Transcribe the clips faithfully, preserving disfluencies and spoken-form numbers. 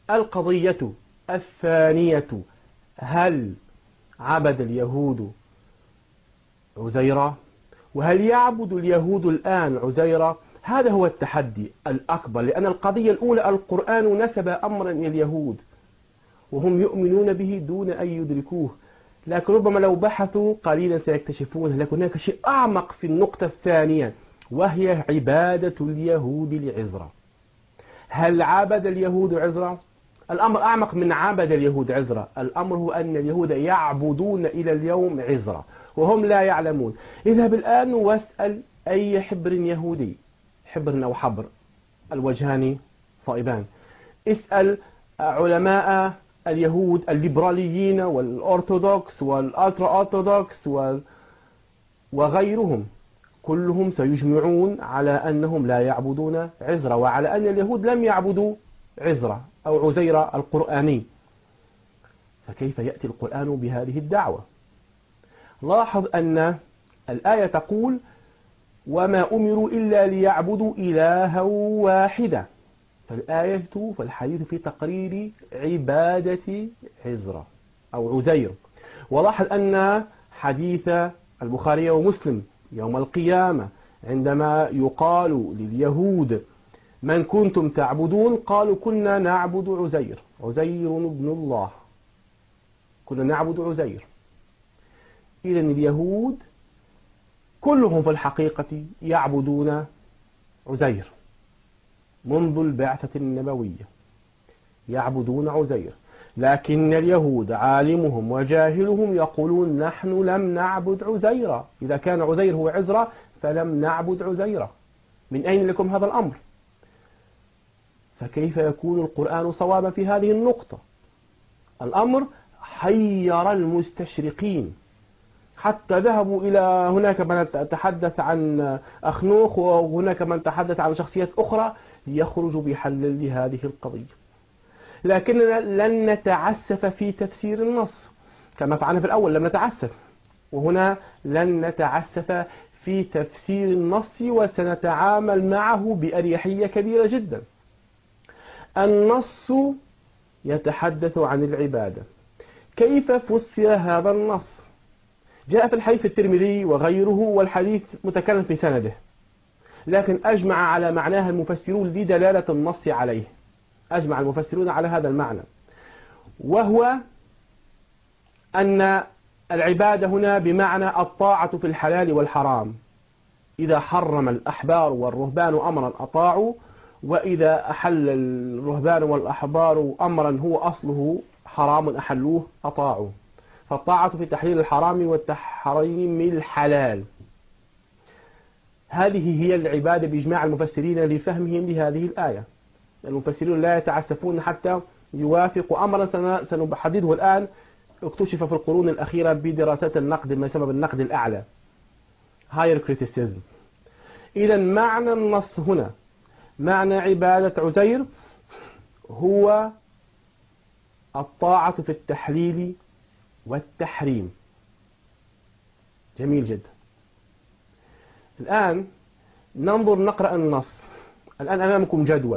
القضية الثانية: هل عبد اليهود عزيرا؟ وهل يعبد اليهود الآن عزيرا؟ هذا هو التحدي الأكبر، لأن القضية الأولى القرآن نسب أمرا إلى اليهود وهم يؤمنون به دون أن يدركوه، لكن ربما لو بحثوا قليلا سيكتشفون لكن هناك شيء أعمق في النقطة الثانية، وهي عبادة اليهود لعزرا. هل عبد اليهود عزرا؟ الأمر أعمق من عبد اليهود عزرا، الأمر هو أن اليهود يعبدون إلى اليوم عزرا وهم لا يعلمون. اذهب الآن واسأل أي حبر يهودي، حبر أو حبر الوجهان صائبان، اسأل علماء اليهود الليبراليين والأرثوذكس والألترا أرثوذكس وغيرهم، كلهم سيجمعون على أنهم لا يعبدون عزرا، وعلى أن اليهود لم يعبدوا عزرا أو عزيرا القرآني. فكيف يأتي القرآن بهذه الدعوة؟ لاحظ أن الآية تقول: وما أمروا إلا ليعبدوا إلها واحدا. فالآية فالحديث في تقرير عبادة عزرا أو عزير. ولاحظ أن حديث البخاري ومسلم يوم القيامة عندما يقال لليهود: من كنتم تعبدون؟ قالوا: كنا نعبد عزير، عزير ابن الله، كنا نعبد عزير. إذن اليهود كلهم في الحقيقة يعبدون عزير منذ البعثة النبوية، يعبدون عزير، لكن اليهود عالمهم وجاهلهم يقولون: نحن لم نعبد عزيرا، إذا كان عزير هو عزرا فلم نعبد عزيرا. من أين لكم هذا الأمر؟ فكيف يكون القرآن صوابا في هذه النقطة؟ الأمر حير المستشرقين حتى ذهبوا إلى هناك من تحدث عن أخنوخ وهناك من تحدث عن شخصيات أخرى ليخرجوا بحل لهذه القضية. لكننا لن نتعسف في تفسير النص كما فعلنا في الأول، لم نتعسف، وهنا لن نتعسف في تفسير النص وسنتعامل معه بأريحية كبيرة جدا. النص يتحدث عن العبادة. كيف فسر هذا النص؟ جاء في الحديث الترمذي وغيره، والحديث متكلم في سنده، لكن أجمع على معناها المفسرون لدلالة النص عليه، أجمع المفسرون على هذا المعنى، وهو أن العبادة هنا بمعنى الطاعة في الحلال والحرام. إذا حرم الأحبار والرهبان أمرا أطاعوا، وإذا أحل الرهبان والأحبار أمرا هو أصله حرام أحلوه أطاعوا. فالطاعة في تحليل الحرام والتحريم الحلال، هذه هي العبادة بإجماع المفسرين لفهمهم لهذه الآية. المفسرون لا يتعسفون حتى يوافقوا أمرا سنحدده الآن، اكتشف في القرون الأخيرة بدراسات النقد ما يسمى بالنقد الأعلى، higher criticism. إذا معنى النص هنا، معنى عبادة عزير هو الطاعة في التحليل والتحريم. جميل جدا. الآن ننظر نقرأ النص. الآن أمامكم جدول،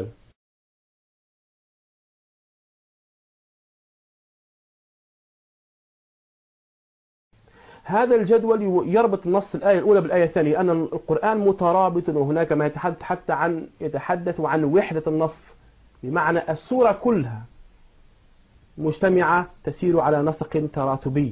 هذا الجدول يربط نص الآية الأولى بالآية الثانية، أن القرآن مترابط، وهناك ما يتحدث حتى عن يتحدث عن وحدة النص، بمعنى السورة كلها مجتمعة تسير على نسق تراتبي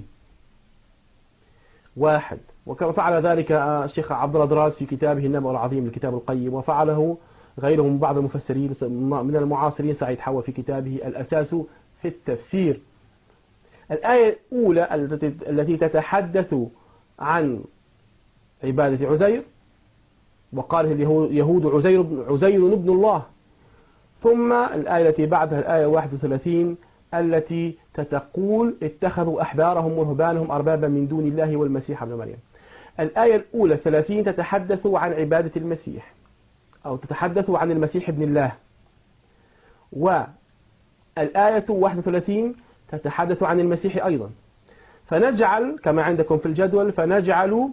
واحد، وكما فعل ذلك الشيخ عبد الله دراز في كتابه النبأ العظيم الكتاب القيم، وفعله غيرهم من بعض المفسرين من المعاصرين، سعيد حوا في كتابه الأساس في التفسير. الآية الأولى التي تتحدث عن عبادة عزير، وقاله اليهود عزير عزير ابن الله، ثم الآية التي بعدها الآية واحد وثلاثين التي تتقول: اتخذوا أحبارهم ورهبانهم أربابا من دون الله والمسيح ابن مريم. الآية الأولى ثلاثين تتحدث عن عبادة المسيح، أو تتحدث عن المسيح ابن الله، والآية واحد وثلاثين تتحدث عن المسيح أيضا. فنجعل كما عندكم في الجدول، فنجعل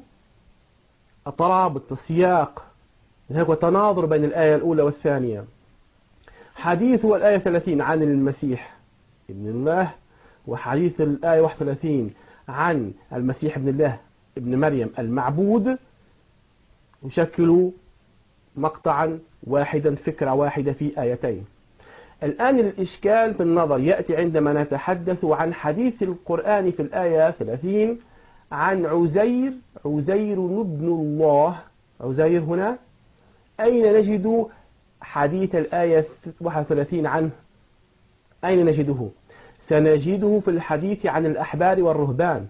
الترابط السياق، هناك تناظر بين الآية الأولى والثانية. حديث الآية ثلاثين عن المسيح ابن الله، وحديث الآية واحد وثلاثين عن المسيح ابن الله ابن مريم المعبود، يشكل مقطعا واحدا، فكرة واحدة في آيتين. الآن الإشكال في النظر يأتي عندما نتحدث عن حديث القرآن في الآية ثلاثين عن عزير، عزير ابن الله، عزير هنا أين نجد حديث الآية واحد وثلاثين عنه؟ أين نجده؟ سنجده في الحديث عن الأحبار والرهبان.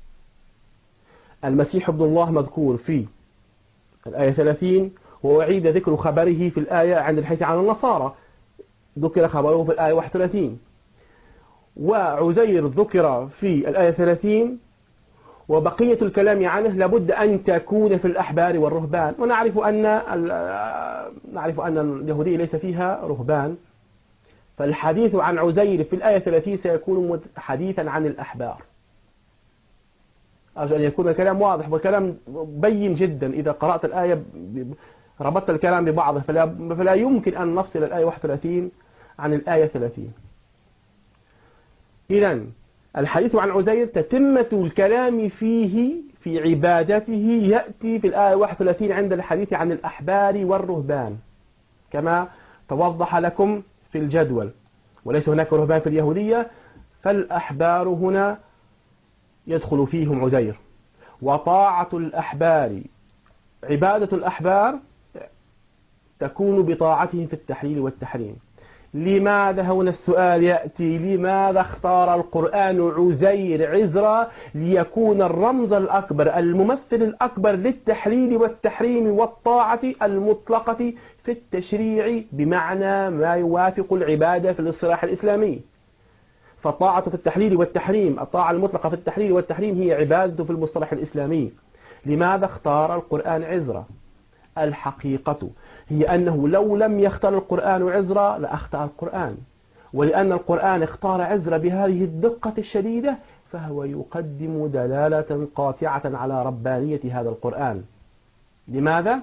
المسيح ابن الله مذكور في الآية ثلاثين، وأعيد ذكر خبره في الآية عند الحديث عن النصارى، ذكر خبره في الآية واحد وثلاثين، وعزير ذكر في الآية ثلاثين، وبقية الكلام عنه لابد أن تكون في الأحبار والرهبان. ونعرف أن نعرف أن اليهودية ليس فيها رهبان، فالحديث عن عزير في الآية ثلاثين سيكون حديثا عن الأحبار. أرجو أن يكون الكلام واضح وكلام بين جدا. إذا قرأت الآية ربطت الكلام ببعضه فلا, فلا يمكن أن نفصل الآية واحد وثلاثين عن الآية ثلاثين. إذن الحديث عن عزير تتمة الكلام فيه في عبادته يأتي في الآية واحد وثلاثين عند الحديث عن الأحبار والرهبان كما توضح لكم في الجدول. وليس هناك رهبان في اليهودية، فالأحبار هنا يدخل فيهم عزير. وطاعة الأحبار، عبادة الأحبار تكون بطاعتهم في التحليل والتحريم. لماذا هنا السؤال يأتي؟ لماذا اختار القرآن عزير عزرا ليكون الرمز الأكبر الممثل الأكبر للتحليل والتحريم والطاعة المطلقة في التشريع بمعنى ما يوافق العبادة في الاصطلاح الإسلامي؟ فالطاعة في التحليل والتحريم، الطاعة المطلقة في التحليل والتحريم هي عبادة في المصطلح الإسلامي. لماذا اختار القرآن عزرا؟ الحقيقة هي أنه لو لم يختار القرآن عزرا لأخطأ القرآن، ولأن القرآن اختار عزرا بهذه الدقة الشديدة فهو يقدم دلالة قاطعة على ربانية هذا القرآن. لماذا؟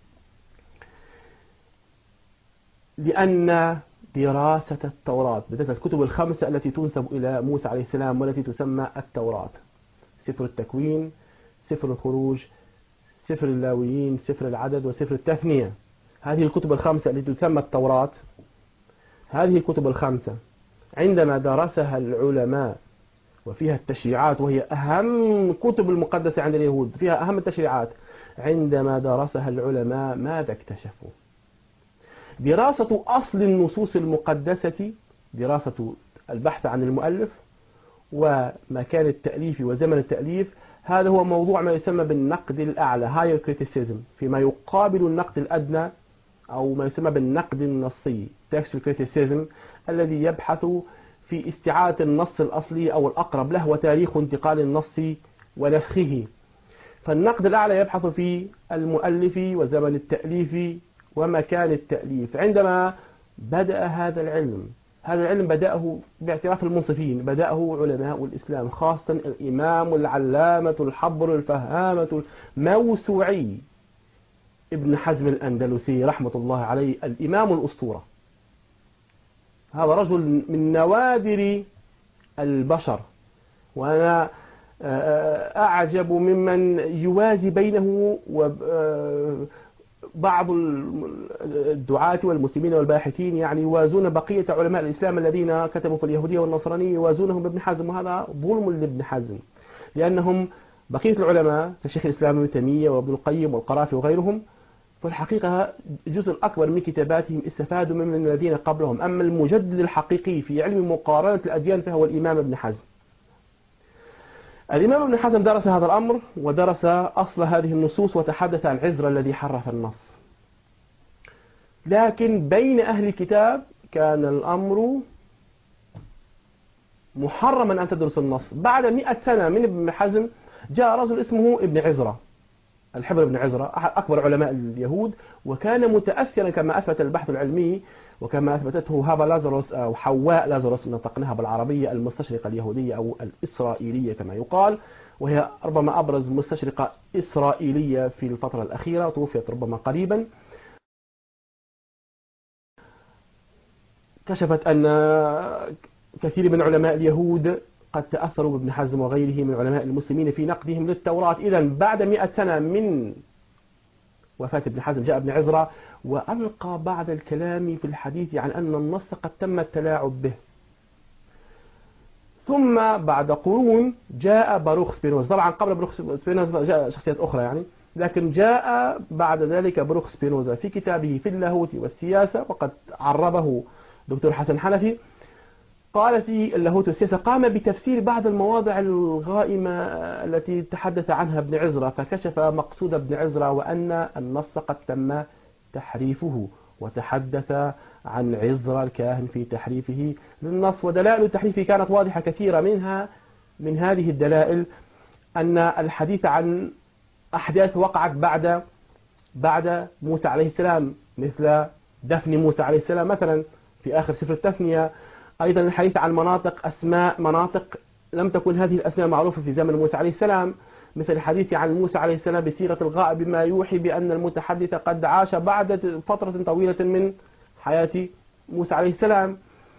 لأن دراسة التوراة، بدأت الكتب الخمسة التي تنسب إلى موسى عليه السلام والتي تسمى التوراة، سفر التكوين، سفر الخروج، سفر اللاويين، سفر العدد، وسفر التثنية، هذه الكتب الخمسة التي تسمى التوراة، هذه الكتب الخمسة عندما درسها العلماء وفيها التشريعات، وهي أهم كتب المقدسة عند اليهود، فيها أهم التشريعات، عندما درسها العلماء ماذا اكتشفوا؟ دراسة أصل النصوص المقدسة، دراسة البحث عن المؤلف ومكان التأليف وزمن التأليف، هذا هو موضوع ما يسمى بالنقد الأعلى higher criticism، فيما يقابل النقد الأدنى أو ما يسمى بالنقد النصي textual criticism، الذي يبحث في استعادة النص الأصلي أو الأقرب له وتاريخ انتقال النص ونسخه. فالنقد الأعلى يبحث في المؤلف وزمن التأليف ومكان التأليف. عندما بدأ هذا العلم هذا العلم بدأه باعتراف المنصفين، بدأه علماء الإسلام، خاصة الإمام العلامة الحبر الفهامة الموسوعي ابن حزم الأندلسي رحمة الله عليه، الإمام الأسطورة. هذا رجل من نوادر البشر، وأنا أعجب ممن يوازي بينه وبعض الدعاة والمسلمين والباحثين، يعني يوازون بقية علماء الإسلام الذين كتبوا في اليهودية والنصرانية، يوازونهم بابن حزم، وهذا ظلم لابن حزم، لأنهم بقية العلماء كشيخ الإسلام ابن تيمية وابن القيم والقرافي وغيرهم في الحقيقة الجزء الأكبر من كتاباتهم استفادوا من الذين قبلهم. أما المجدد الحقيقي في علم مقارنة الأديان فهو الإمام ابن حزم. الإمام ابن حزم درس هذا الأمر ودرس أصل هذه النصوص وتحدث عن عزرا الذي حرف النص. لكن بين أهل الكتاب كان الأمر محرما أن تدرس النص. بعد مئة سنة من ابن حزم جاء رجل اسمه ابن عزرا، الحبر بن عزرا، أحد أكبر علماء اليهود، وكان متأثرا كما أثبت البحث العلمي وكما أثبتته هابا لازاروس أو حواء لازاروس نطقناها بالعربية، المستشرقة اليهودية أو الإسرائيلية كما يقال، وهي ربما أبرز مستشرقة إسرائيلية في الفترة الأخيرة، توفيت ربما قريبا. كشفت أن كثير من علماء اليهود قد تأثروا بابن حزم وغيره من علماء المسلمين في نقدهم للتوراة. إذن بعد مئة سنة من وفاة ابن حزم جاء ابن عزرا وألقى بعض الكلام في الحديث عن أن النص قد تم التلاعب به. ثم بعد قرون جاء باروخ سبينوزا، طبعا قبل باروخ سبينوزا جاء شخصيات أخرى يعني، لكن جاء بعد ذلك باروخ سبينوزا في كتابه في اللاهوت والسياسة، وقد عربه دكتور حسن حنفي، قال في اللاهوت والسياسة قام بتفسير بعض المواضع الغائمة التي تحدث عنها ابن عزرا، فكشف مقصود ابن عزرا وأن النص قد تم تحريفه، وتحدث عن عزرا الكاهن في تحريفه للنص. ودلائل تحريفه كانت واضحة كثيرة، منها من هذه الدلائل أن الحديث عن أحداث وقعت بعد بعد موسى عليه السلام، مثل دفن موسى عليه السلام مثلا في آخر سفر التثنية. أيضا الحديث عن مناطق أسماء مناطق لم تكن هذه الأسماء معروفة في زمن موسى عليه السلام، مثل الحديث عن موسى عليه السلام بصيغة الغائب بما يوحي بأن المتحدث قد عاش بعد فترة طويلة من حياة موسى عليه السلام.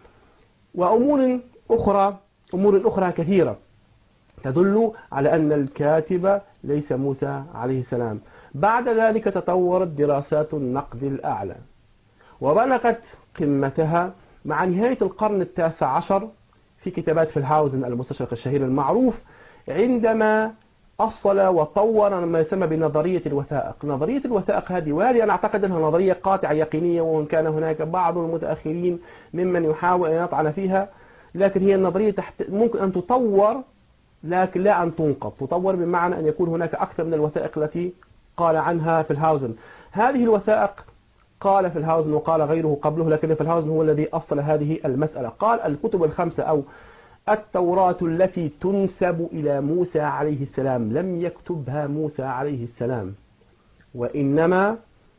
وأمور أخرى أمور أخرى كثيرة تدل على أن الكاتب ليس موسى عليه السلام. بعد ذلك تطورت دراسات النقد الأعلى وبلغت قمتها مع نهاية القرن التاسع عشر في كتابات فيلهاوزن المستشرق الشهير المعروف، عندما أصل وطور ما يسمى بنظرية الوثائق. نظرية الوثائق هذه، وهذه أنا أعتقد أنها نظرية قاطعة يقينية، وإن كان هناك بعض المتأخرين ممن يحاول أن يطعن فيها، لكن هي النظرية تحت ممكن أن تطور لكن لا أن تنقض. تطور بمعنى أن يكون هناك أكثر من الوثائق التي قال عنها فيلهاوزن. هذه الوثائق قال فيلهاوزن وقال غيره قبله، لكن فيلهاوزن هو الذي أصل هذه المسألة. قال الكتب الخمسة أو التوراة التي تنسب إلى موسى عليه السلام لم يكتبها موسى عليه السلام، وإنما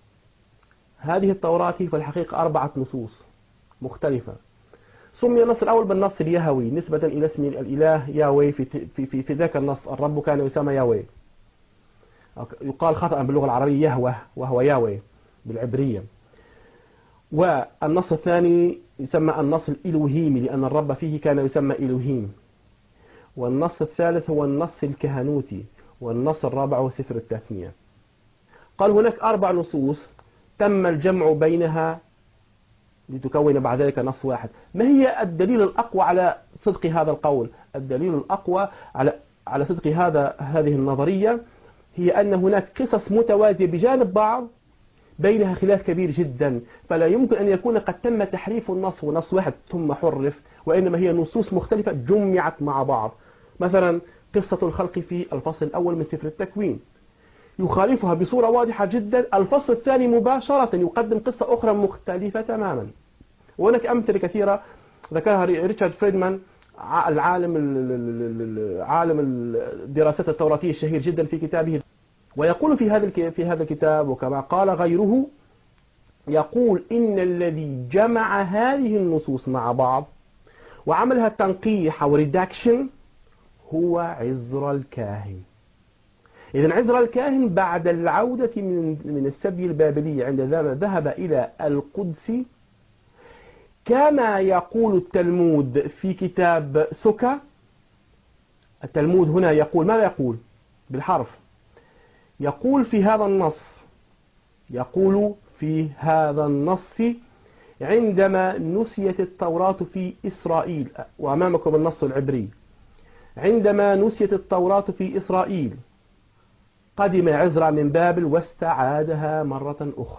هذه التوراة في الحقيقة أربعة نصوص مختلفة. سمي النص الأول بالنص اليهوي نسبة إلى اسم الإله ياوي. في, في, في, في ذاك النص الرب كان يسمى ياوي، يقال خطأ باللغة العربية يهوه وهو ياوي بالعبرية. والنص الثاني يسمى النص الإلوهيمي لأن الرب فيه كان يسمى إلوهيم. والنص الثالث هو النص الكهنوتي. والنص الرابع هو سفر التثنية. قال هناك أربع نصوص تم الجمع بينها لتكون بعد ذلك نص واحد. ما هي الدليل الأقوى على صدق هذا القول؟ الدليل الأقوى على على صدق هذا هذه النظرية هي أن هناك قصص متوازية بجانب بعض بينها خلاف كبير جدا، فلا يمكن أن يكون قد تم تحريف النص ونص واحد ثم حرف، وإنما هي نصوص مختلفة جمعت مع بعض. مثلا قصة الخلق في الفصل الأول من سفر التكوين يخالفها بصورة واضحة جدا الفصل الثاني مباشرة، يقدم قصة أخرى مختلفة تماما. وهناك أمثلة كثيرة ذكرها ريتشارد فريدمان العالم عالم الدراسات التوراتية الشهير جدا في كتابه، ويقول في هذا في هذا الكتاب وكما قال غيره، يقول إن الذي جمع هذه النصوص مع بعض وعملها تنقيح أو ريداكشن هو عزرا الكاهن. إذن عزرا الكاهن بعد العودة من من السبي البابلي عندما ذهب إلى القدس، كما يقول التلمود في كتاب سكا. التلمود هنا يقول ماذا يقول بالحرف؟ يقول في هذا النص يقول في هذا النص عندما نسيت التوراة في إسرائيل، وأمامكم النص العبري، عندما نسيت التوراة في إسرائيل قدم عزرا من بابل واستعادها مرة أخرى.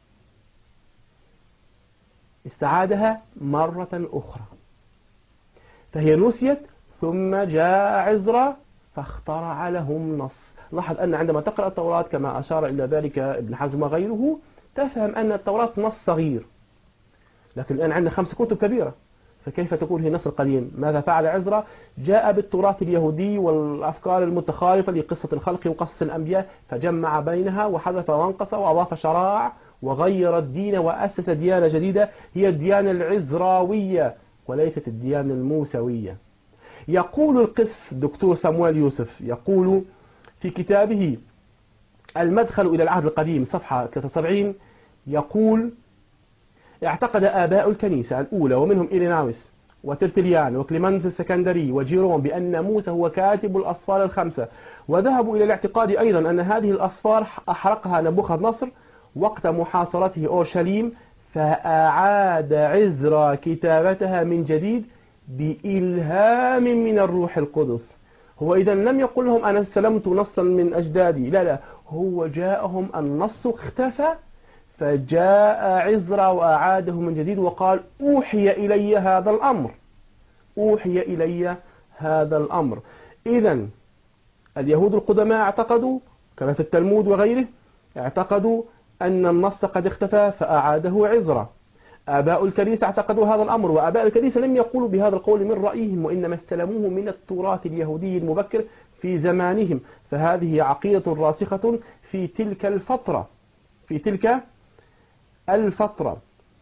استعادها مرة أخرى، فهي نسيت ثم جاء عزرا فاخترع لهم نص. لاحظ أن عندما تقرأ التوراة كما أشار إلى ذلك ابن حزم وغيره تفهم أن التوراة نص صغير، لكن الآن عندنا خمس كتب كبيرة، فكيف تكون هي نص قديم؟ ماذا فعل عزرا؟ جاء بالتراث اليهودي والأفكار المتخالفة لقصة الخلق وقصص الأنبياء فجمع بينها وحذف وانقص وأضاف شرائع وغير الدين وأسس ديانة جديدة هي الديانة العزراوية وليست الديانة الموسوية. يقول القس دكتور سامويل يوسف يقول في كتابه المدخل إلى العهد القديم صفحة ثلاثة وسبعين، يقول اعتقد آباء الكنيسة الأولى ومنهم إيريناوس وترتليان وكليمنس السكندري وجيروم بأن موسى هو كاتب الأسفار الخمسة، وذهبوا إلى الاعتقاد أيضا أن هذه الأسفار أحرقها نبوخذ نصر وقت محاصرته أورشليم، فأعاد عزرا كتابتها من جديد بإلهام من الروح القدس. هو إذا لم يقل لهم أنا استلمت نصا من أجدادي، لا لا، هو جاءهم النص اختفى، فجاء عزرا وأعاده من جديد وقال أوحي إلي هذا الأمر، أوحي إلي هذا الأمر. إذا اليهود القدماء اعتقدوا كما في التلمود وغيره، اعتقدوا أن النص قد اختفى فأعاده عزرا. آباء الكنيسة اعتقدوا هذا الأمر، وآباء الكنيسة لم يقولوا بهذا القول من رأيهم، وإنما استلموه من التراث اليهودي المبكر في زمانهم، فهذه عقيدة راسخة في تلك الفترة في تلك الفترة.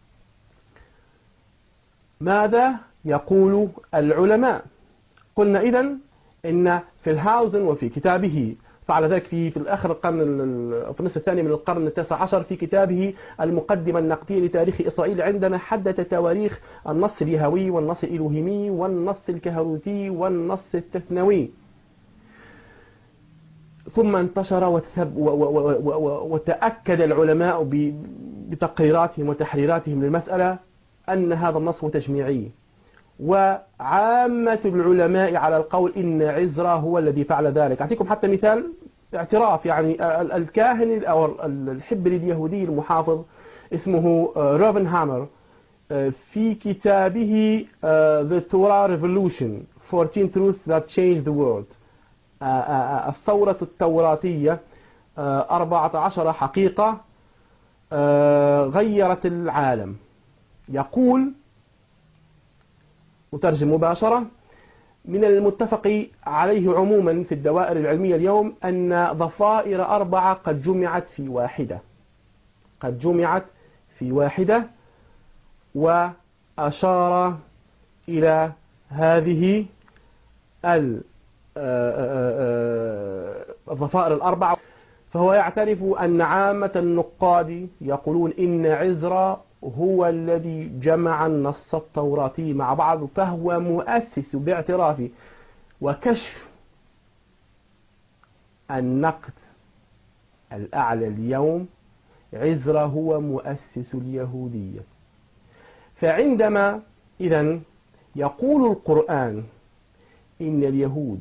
ماذا يقول العلماء؟ قلنا إذن إن في الهاوزن وفي كتابه فعل ذلك في في الآخر القرن في النصف الثاني من القرن التاسع عشر في كتابه المقدمة النقدية لتاريخ إسرائيل، عندما حدد تواريخ النص اليهوي والنص الإلهيمي والنص الكهنوتي والنص التثنوي. ثم انتشر وتأكد العلماء بتقريراتهم وتحريراتهم للمسألة أن هذا النص هو تجميعي، وعامة العلماء على القول إن عزرا هو الذي فعل ذلك. أعطيكم حتى مثال اعتراف، يعني الكاهن أو الحبر اليهودي المحافظ اسمه روفن هامر في كتابه The Torah Revolution fourteen Truths That Changed the World، الثورة التوراتية أربعة عشر حقيقة غيرت العالم، يقول مترجم مباشرة: من المتفق عليه عموما في الدوائر العلمية اليوم أن ضفائر أربعة قد جمعت في واحدة قد جمعت في واحدة وأشار إلى هذه الضفائر الأربعة. فهو يعترف أن عامة النقاد يقولون إن عزرا هو الذي جمع النص التوراتي مع بعض، فهو مؤسس باعتراف وكشف النقد الأعلى اليوم. عزرا هو مؤسس اليهودية. فعندما إذن يقول القرآن إن اليهود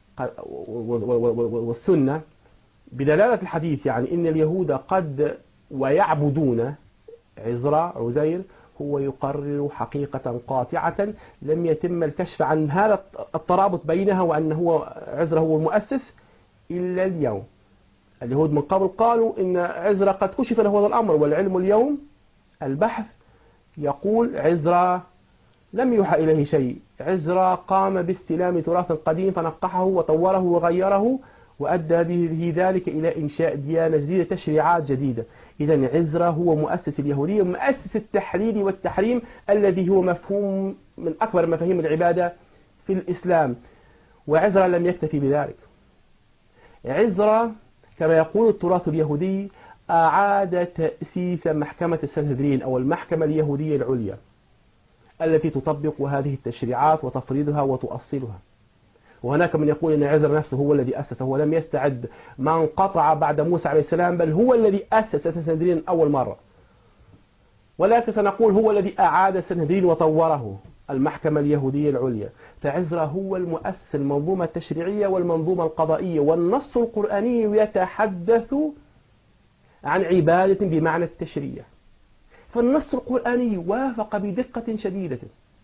والسنة بدلالة الحديث، يعني إن اليهود قد ويعبدون عزرا عزير، هو يقرر حقيقة قاطعة لم يتم الكشف عن هذا الترابط بينها وأن هو عزرا هو المؤسس إلا اليوم. اليهود من قبل قالوا إن عزرا قد كشف له هذا الأمر، والعلم اليوم البحث يقول عزرا لم يوحى إليه شيء، عزرا قام باستلام تراث قديم فنقحه وطوره وغيره وأدى به ذلك إلى إنشاء ديانة جديدة، تشريعات جديدة. إذن عزرا هو مؤسس اليهودية، مؤسس التحليل والتحريم الذي هو مفهوم من أكبر مفاهيم العبادة في الإسلام. وعزرا لم يكتفي بذلك، عزرا كما يقول التراث اليهودي أعاد تأسيس محكمة السنهدرين أو المحكمة اليهودية العليا التي تطبق هذه التشريعات وتفريضها وتؤصلها. وهناك من يقول أن عزرا نفسه هو الذي أسسه، هو لم يستعد ما انقطع بعد موسى عليه السلام، بل هو الذي أسس السنهدرين أول مرة. ولكن سنقول هو الذي أعاد السنهدرين وطوره المحكمة اليهودية العليا. فعزرا هو المؤسس المنظومة التشريعية والمنظومة القضائية. والنص القرآني يتحدث عن عبادة بمعنى التشريع، فالنص القرآني وافق بدقة شديدة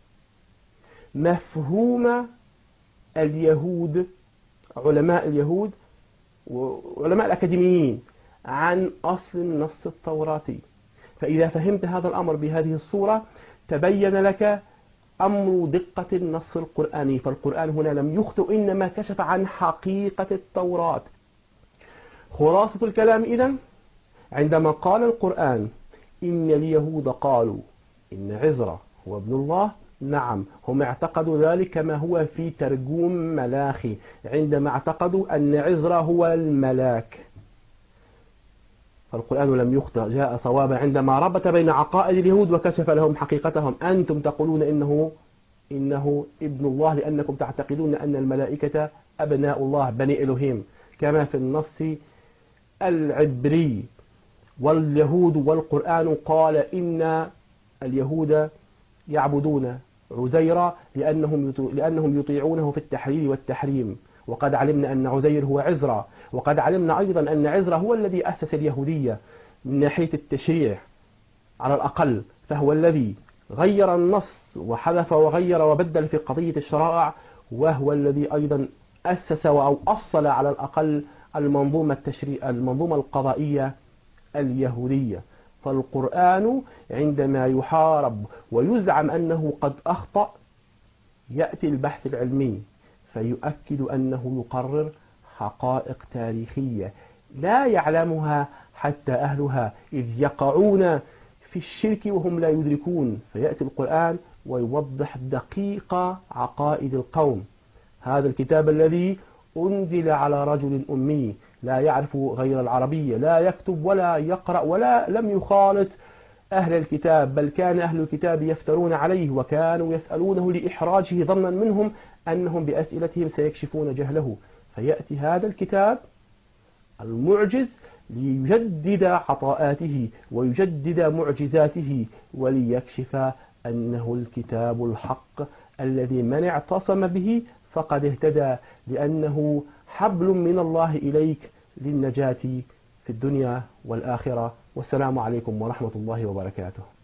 مفهوم اليهود، علماء اليهود وعلماء الأكاديميين، عن أصل النص التوراتي. فإذا فهمت هذا الأمر بهذه الصورة تبين لك أمر دقة النص القرآني. فالقرآن هنا لم يخطئ، إنما كشف عن حقيقة التوراة. خلاصة الكلام إذن، عندما قال القرآن إن اليهود قالوا إن عزرا هو ابن الله، نعم هم اعتقدوا ذلك كما هو في ترجوم ملاخي، عندما اعتقدوا أن عزرا هو الملاك. فالقرآن لم يخطئ، جاء صوابا عندما ربط بين عقائد اليهود وكشف لهم حقيقتهم. أنتم تقولون إنه إنه ابن الله لأنكم تعتقدون أن الملائكة أبناء الله بني إلهيم، كما في النص العبري. واليهود والقرآن قال إن اليهود يعبدون عزيرا لأنهم لأنهم يطيعونه في التحليل والتحريم، وقد علمنا أن عزير هو عزرا، وقد علمنا أيضا أن عزرا هو الذي أسس اليهودية من ناحية التشريع على الأقل، فهو الذي غير النص وحذف وغير وبدل في قضية الشرائع، وهو الذي أيضا أسس أو أصل على الأقل المنظومة التشريع المنظومة القضائية اليهودية. فالقرآن عندما يحارب ويزعم أنه قد أخطأ، يأتي البحث العلمي فيؤكد أنه يقرر حقائق تاريخية لا يعلمها حتى أهلها، إذ يقعون في الشرك وهم لا يدركون، فيأتي القرآن ويوضح دقيق عقائد القوم. هذا الكتاب الذي أنزل على رجل أمي لا يعرف غير العربية، لا يكتب ولا يقرأ ولا لم يخالط أهل الكتاب، بل كان أهل الكتاب يفترون عليه وكانوا يسألونه لإحراجه ظنا منهم أنهم بأسئلتهم سيكشفون جهله. فيأتي هذا الكتاب المعجز ليجدد عطاءاته ويجدد معجزاته وليكشف أنه الكتاب الحق الذي من اعتصم به فقد اهتدى، لأنه حبل من الله إليك للنجاة في الدنيا والآخرة. والسلام عليكم ورحمة الله وبركاته.